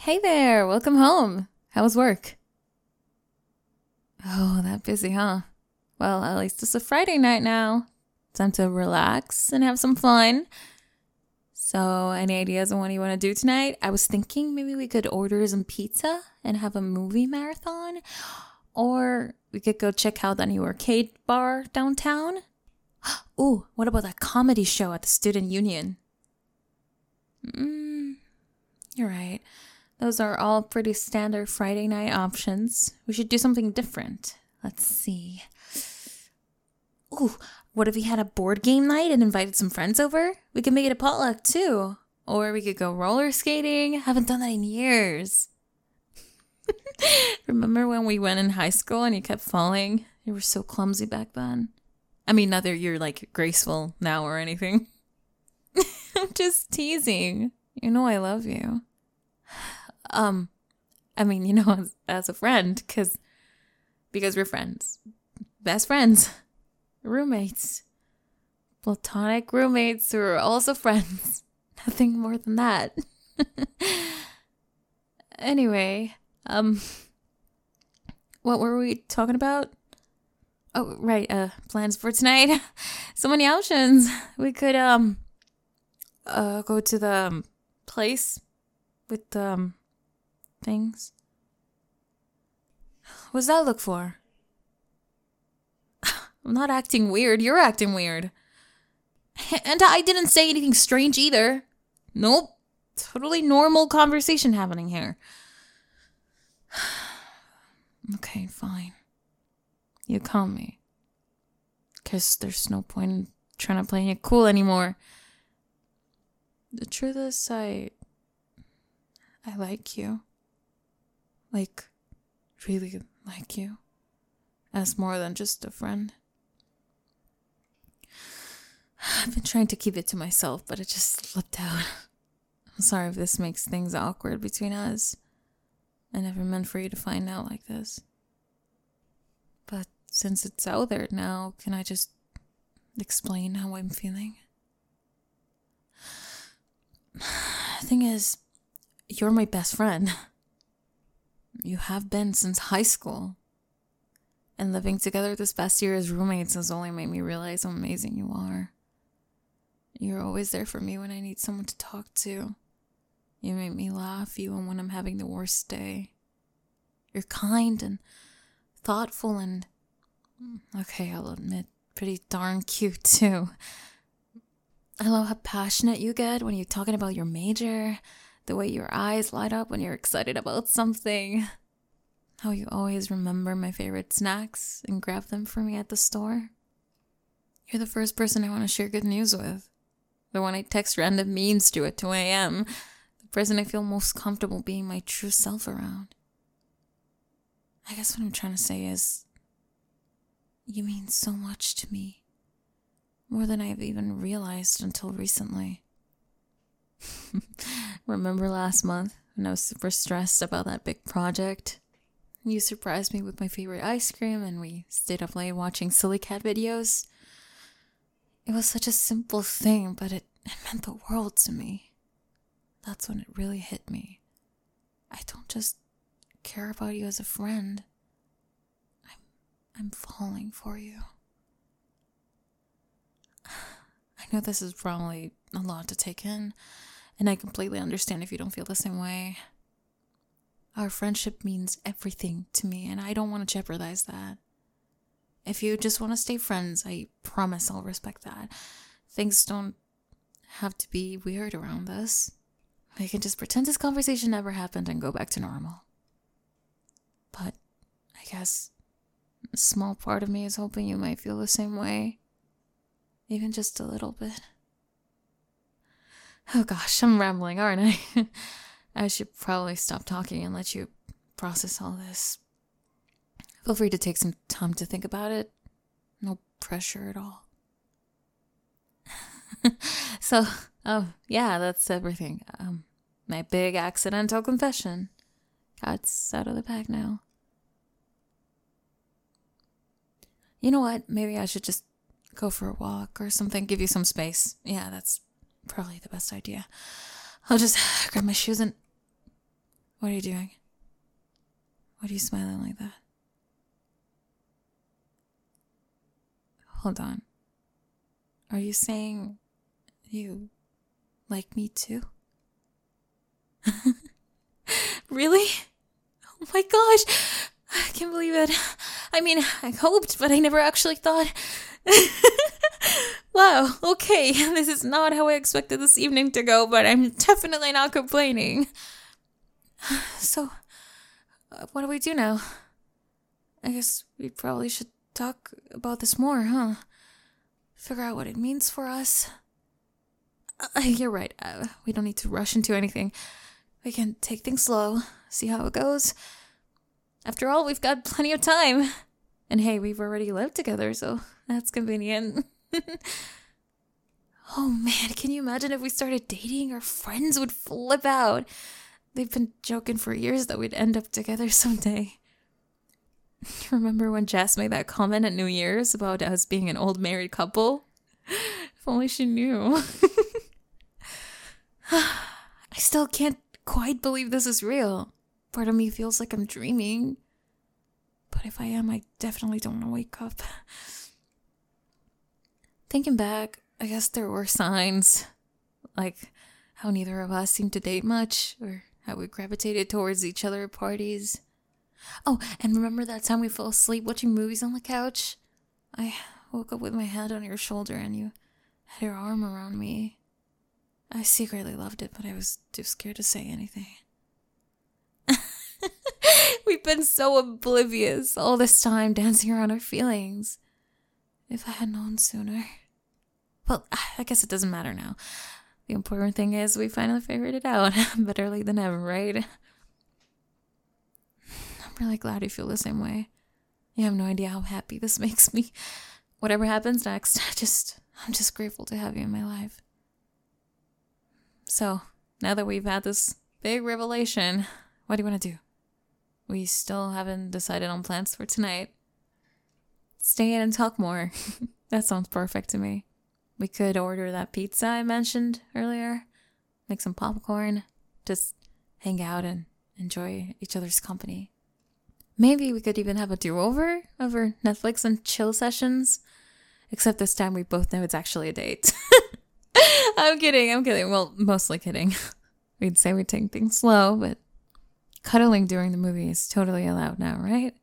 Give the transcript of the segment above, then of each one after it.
Hey there, welcome home. How was work? Oh, that busy, huh? Well, at least it's a Friday night now. Time to relax and have some fun. So, any ideas on what you want to do tonight? I was thinking maybe we could order some pizza and have a movie marathon. Or we could go check out that new arcade bar downtown. Ooh, what about that comedy show at the Student Union? You're right. Those are all pretty standard Friday night options. We should do something different. Let's see. Ooh, what if we had a board game night and invited some friends over? We could make it a potluck too. Or we could go roller skating. Haven't done that in years. Remember when we went in high school and you kept falling? You were so clumsy back then. I mean, not that you're like graceful now or anything. I'm just teasing. You know I love you. I mean, as a friend, because we're friends. Best friends. Roommates. Platonic roommates who are also friends. Nothing more than that. Anyway, what were we talking about? Oh, right, plans for tonight. So many options. We could, go to the place with, things. What's that look for? I'm not acting weird. You're acting weird. And I didn't say anything strange either. Nope. Totally normal conversation happening here. Okay, fine. You calm me. Because there's no point in trying to play it cool anymore. The truth is, I like you. Like, really like you. As more than just a friend. I've been trying to keep it to myself, but it just slipped out. I'm sorry if this makes things awkward between us. I never meant for you to find out like this. But since it's out there now, can I just explain how I'm feeling? The thing is, you're my best friend. You have been since high school. And living together this past year as roommates has only made me realize how amazing you are. You're always there for me when I need someone to talk to. You make me laugh even when I'm having the worst day. You're kind and thoughtful and, okay, I'll admit, pretty darn cute too. I love how passionate you get when you're talking about your major, the way your eyes light up when you're excited about something, how you always remember my favorite snacks and grab them for me at the store. You're the first person I want to share good news with, the one I text random memes to at 2 a.m., the person I feel most comfortable being my true self around. I guess what I'm trying to say is, you mean so much to me. More than I've even realized until recently. Remember last month when I was super stressed about that big project? You surprised me with my favorite ice cream and we stayed up late watching silly cat videos. It was such a simple thing, but it meant the world to me. That's when it really hit me. I don't just care about you as a friend. I'm falling for you. I know this is probably a lot to take in, and I completely understand if you don't feel the same way. Our friendship means everything to me, and I don't want to jeopardize that. If you just want to stay friends, I promise I'll respect that. Things don't have to be weird around us. We can just pretend this conversation never happened and go back to normal. But I guess a small part of me is hoping you might feel the same way. Even just a little bit. Oh gosh, I'm rambling, aren't I? I should probably stop talking and let you process all this. Feel free to take some time to think about it. No pressure at all. So, yeah, that's everything. My big accidental confession. Cat's out of the bag now. You know what? Maybe I should just go for a walk or something. Give you some space. Yeah, that's probably the best idea. I'll just grab my shoes and... What are you doing? What are you smiling like that? Hold on. Are you saying you like me too? Really? Oh my gosh. I can't believe it. I mean, I hoped, but I never actually thought. Wow, okay. This is not how I expected this evening to go, but I'm definitely not complaining. So, what do we do now? I guess we probably should talk about this more, huh? Figure out what it means for us. You're right. We don't need to rush into anything. We can take things slow, see how it goes. After all, we've got plenty of time. And hey, we've already lived together, so that's convenient. Oh man, can you imagine if we started dating? Our friends would flip out. They've been joking for years that we'd end up together someday. Remember when Jess made that comment at New Year's about us being an old married couple? If only she knew. I still can't quite believe this is real. Part of me feels like I'm dreaming. But if I am, I definitely don't want to wake up. Thinking back, I guess there were signs. Like how neither of us seemed to date much, or how we gravitated towards each other at parties. Oh, and remember that time we fell asleep watching movies on the couch? I woke up with my head on your shoulder and you had your arm around me. I secretly loved it, but I was too scared to say anything. We've been so oblivious all this time dancing around our feelings. If I had known sooner. Well, I guess it doesn't matter now. The important thing is we finally figured it out. Better late than ever, right? I'm really glad you feel the same way. You have no idea how happy this makes me. Whatever happens next, I'm just grateful to have you in my life. So, now that we've had this big revelation, what do you want to do? We still haven't decided on plans for tonight. Stay in and talk more. That sounds perfect to me. We could order that pizza I mentioned earlier. Make some popcorn. Just hang out and enjoy each other's company. Maybe we could even have a do-over over Netflix and chill sessions. Except this time we both know it's actually a date. I'm kidding. Well, mostly kidding. We'd say we'd take things slow, but cuddling during the movie is totally allowed now, right?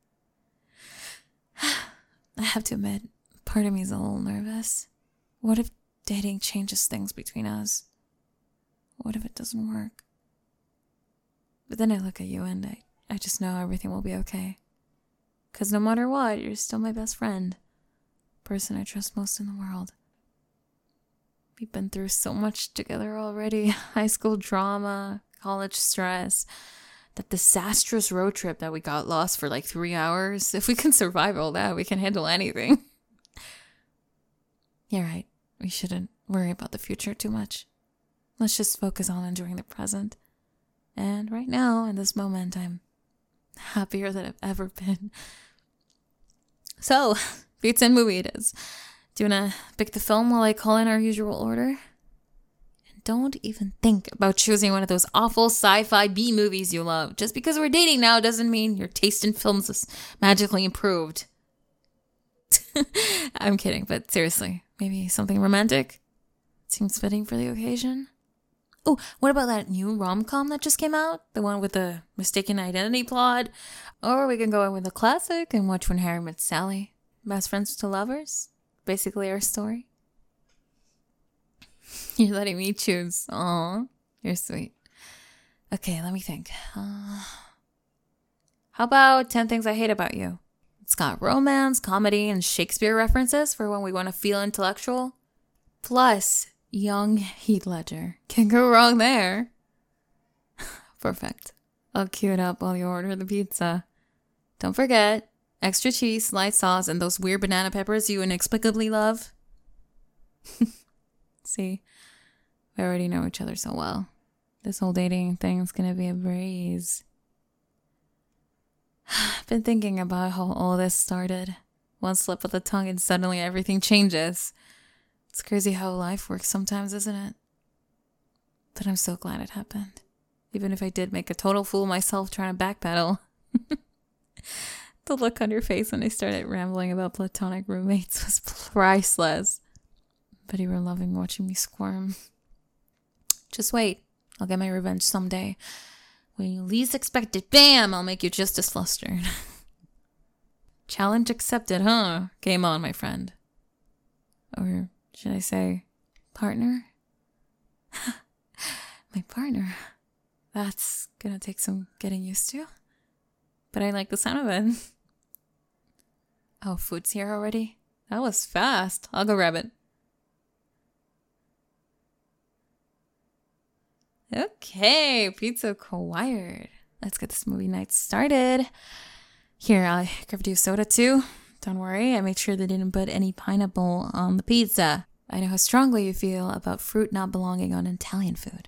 I have to admit, part of me is a little nervous. What if dating changes things between us? What if it doesn't work? But then I look at you and I just know everything will be okay. Because no matter what, you're still my best friend. Person I trust most in the world. We've been through so much together already. High school drama, college stress, that disastrous road trip that we got lost for like 3 hours. If we can survive all that, we can handle anything. You're right. We shouldn't worry about the future too much. Let's just focus on enjoying the present. And right now, in this moment, I'm happier than I've ever been. So, pizza and movie it is. Do you want to pick the film while I call in our usual order? And don't even think about choosing one of those awful sci-fi B movies you love. Just because we're dating now doesn't mean your taste in films is magically improved. I'm kidding, but seriously, maybe something romantic? Seems fitting for the occasion. Oh, what about that new rom-com that just came out? The one with the mistaken identity plot? Or we can go in with a classic and watch When Harry Met Sally. Best friends to lovers? Basically our story. You're letting me choose. Aw, you're sweet. Okay, let me think. How about 10 Things I Hate About You? It's got romance, comedy, and Shakespeare references for when we want to feel intellectual. Plus, young Heath Ledger. Can't go wrong there. Perfect. I'll cue it up while you order the pizza. Don't forget, extra cheese, light sauce, and those weird banana peppers you inexplicably love. See, we already know each other so well. This whole dating thing's gonna be a breeze. I've been thinking about how all this started. One slip of the tongue and suddenly everything changes. It's crazy how life works sometimes, isn't it? But I'm so glad it happened. even if I did make a total fool of myself trying to backpedal. The look on your face when I started rambling about platonic roommates was priceless. But you were loving watching me squirm. Just wait. I'll get my revenge someday. When you least expect it, bam! I'll make you just as flustered. Challenge accepted, huh? Game on, my friend. Or should I say, partner? My partner. That's gonna take some getting used to. But I like the sound of it. Oh, food's here already? That was fast. I'll go grab it. Okay, pizza acquired. Let's get this movie night started. Here, I grabbed you a soda too. Don't worry, I made sure they didn't put any pineapple on the pizza. I know how strongly you feel about fruit not belonging on Italian food.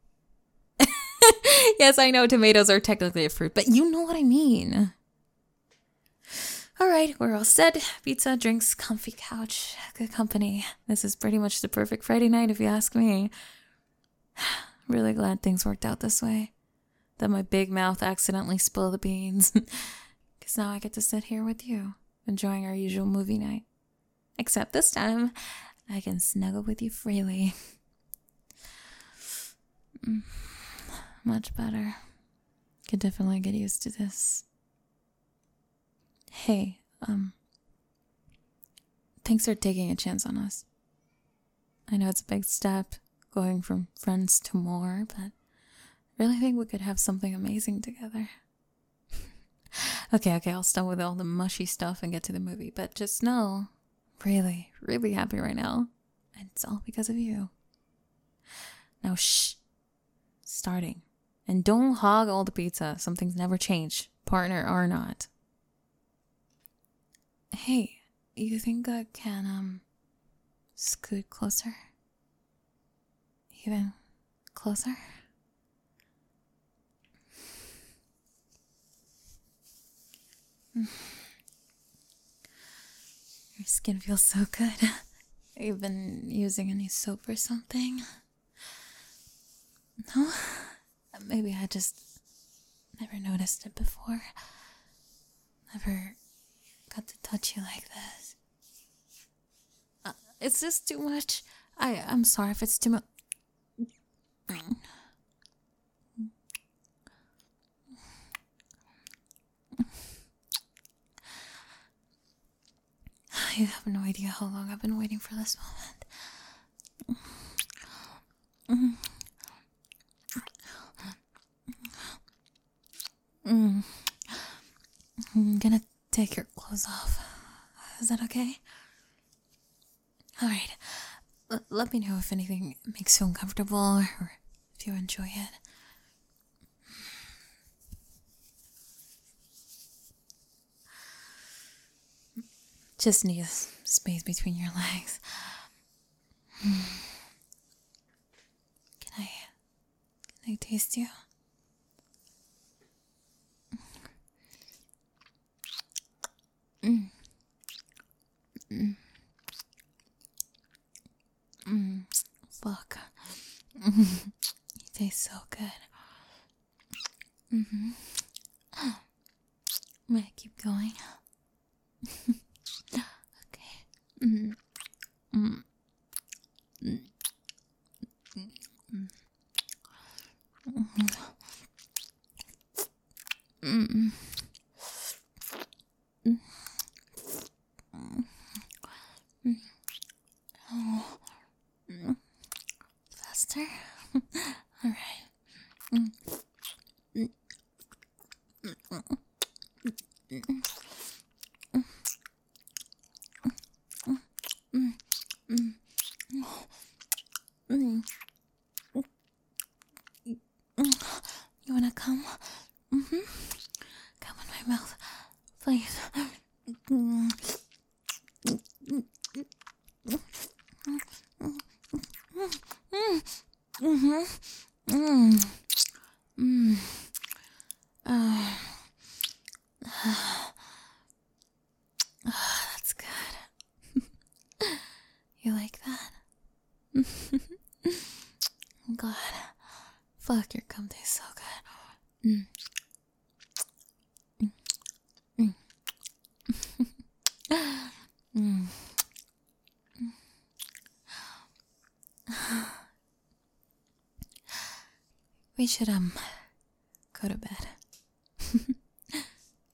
Yes, I know tomatoes are technically a fruit, but you know what I mean. Alright, we're all set. Pizza, drinks, comfy couch, good company. This is pretty much the perfect Friday night if you ask me. Really glad things worked out this way. That my big mouth accidentally spilled the beans. Because now I get to sit here with you, enjoying our usual movie night. Except this time, I can snuggle with you freely. Much better. Could definitely get used to this. Hey, thanks for taking a chance on us. I know it's a big step, going from friends to more, but I really think we could have something amazing together. Okay, I'll stop with all the mushy stuff and get to the movie, but just know, really, really happy right now. And it's all because of you. Now, shh. Starting. And don't hog all the pizza. Some things never change, partner or not. Hey, you think I can, scoot closer? Even closer? Your skin feels so good. You've been using any soap or something? No? Maybe I just never noticed it before. Never got to touch you like this. Is this too much? I'm sorry if it's too much. You have no idea how long I've been waiting for this moment. I'm gonna take your clothes off. Is that okay? Alright. Let me know if anything makes you uncomfortable or if you enjoy it. Just need a space between your legs. Can I taste you? Fuck. You taste so good. May I keep going? Okay. Faster? Alright. You wanna come? Come in my mouth, please. That's good. You like that? I'm glad. Fuck, your cum tastes so good. We should go to bed.